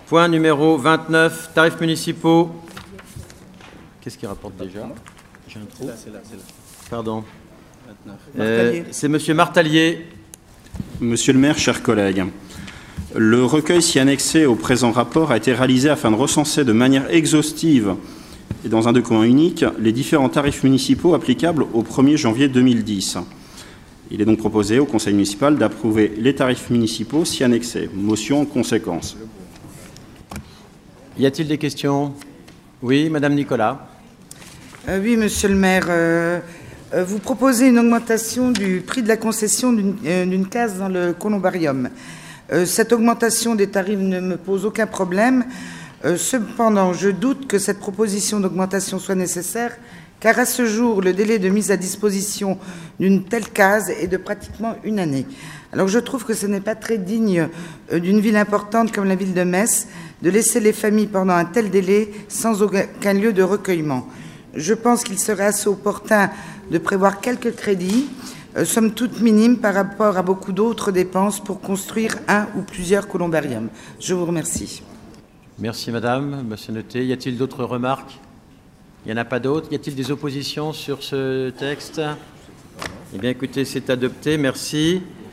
Point numéro 29, tarifs municipaux. Qu'est-ce qu'il rapporte déjà? J'ai un trou. C'est là. Pardon. C'est Monsieur Martalier. Monsieur le maire, chers collègues, le recueil si annexé au présent rapport a été réalisé afin de recenser de manière exhaustive et dans un document unique les différents tarifs municipaux applicables au 1er janvier 2010. Il est donc proposé au conseil municipal d'approuver les tarifs municipaux si annexés. Motion en conséquence. Y a-t-il des questions? Oui, Madame Nicolas. Oui, monsieur le maire. Vous proposez une augmentation du prix de la concession d'une case dans le columbarium. Cette augmentation des tarifs ne me pose aucun problème. Cependant, je doute que cette proposition d'augmentation soit nécessaire, car à ce jour, le délai de mise à disposition d'une telle case est de pratiquement une année. Alors je trouve que ce n'est pas très digne d'une ville importante comme la ville de Metz de laisser les familles pendant un tel délai sans aucun lieu de recueillement. Je pense qu'il serait assez opportun de prévoir quelques crédits, somme toute minimes par rapport à beaucoup d'autres dépenses pour construire un ou plusieurs columbariums. Je vous remercie. Merci Madame. Monsieur Noté, y a-t-il d'autres remarques? Il n'y en a pas d'autres. Y a-t-il des oppositions sur ce texte? Eh bien écoutez, c'est adopté. Merci.